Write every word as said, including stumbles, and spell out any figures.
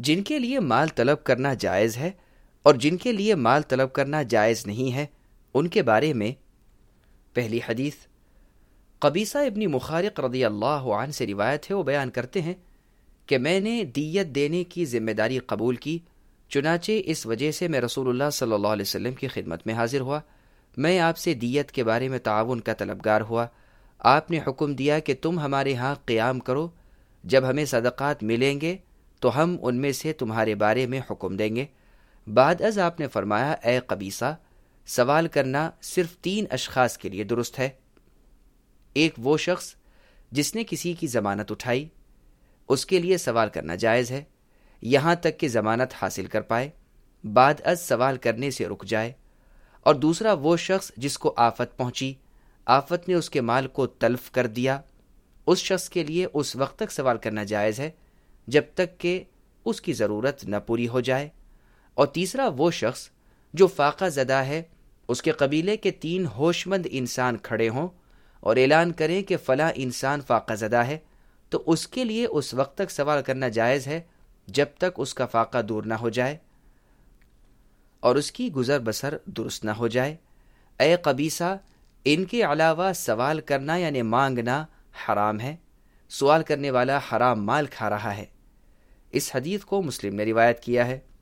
جن کے لیے مال طلب کرنا جائز ہے اور جن کے لیے مال طلب کرنا جائز نہیں ہے ان کے بارے میں پہلی حدیث قبیصہ ابن مخارق رضی اللہ عنہ سے روایت ہے، وہ بیان کرتے ہیں کہ میں نے دیت دینے کی ذمہ داری قبول کی، چنانچہ اس وجہ سے میں رسول اللہ صلی اللہ علیہ وسلم کی خدمت میں حاضر ہوا۔ میں آپ سے دیت کے بارے میں تعاون کا طلبگار ہوا۔ آپ نے حکم دیا کہ تم ہمارے ہاں قیام کرو، جب ہمیں صدقات ملیں گے تو ہم ان میں سے تمہارے بارے میں حکم دیں گے۔ بعد از آپ نے فرمایا، اے قبیصہ، سوال کرنا صرف تین اشخاص کے لیے درست ہے۔ ایک وہ شخص جس نے کسی کی ضمانت اٹھائی، اس کے لیے سوال کرنا جائز ہے یہاں تک کہ ضمانت حاصل کر پائے، بعد از سوال کرنے سے رک جائے۔ اور دوسرا وہ شخص جس کو آفت پہنچی، آفت نے اس کے مال کو تلف کر دیا، اس شخص کے لیے اس وقت تک سوال کرنا جائز ہے جب تک کہ اس کی ضرورت نہ پوری ہو جائے۔ اور تیسرا وہ شخص جو فاقہ زدہ ہے، اس کے قبیلے کے تین ہوش مند انسان کھڑے ہوں اور اعلان کریں کہ فلاں انسان فاقہ زدہ ہے، تو اس کے لیے اس وقت تک سوال کرنا جائز ہے جب تک اس کا فاقہ دور نہ ہو جائے اور اس کی گزر بسر درست نہ ہو جائے۔ اے قبیصہ، ان کے علاوہ سوال کرنا یعنی مانگنا حرام ہے، سوال کرنے والا حرام مال کھا رہا ہے۔ اس حدیث کو مسلم نے روایت کیا ہے۔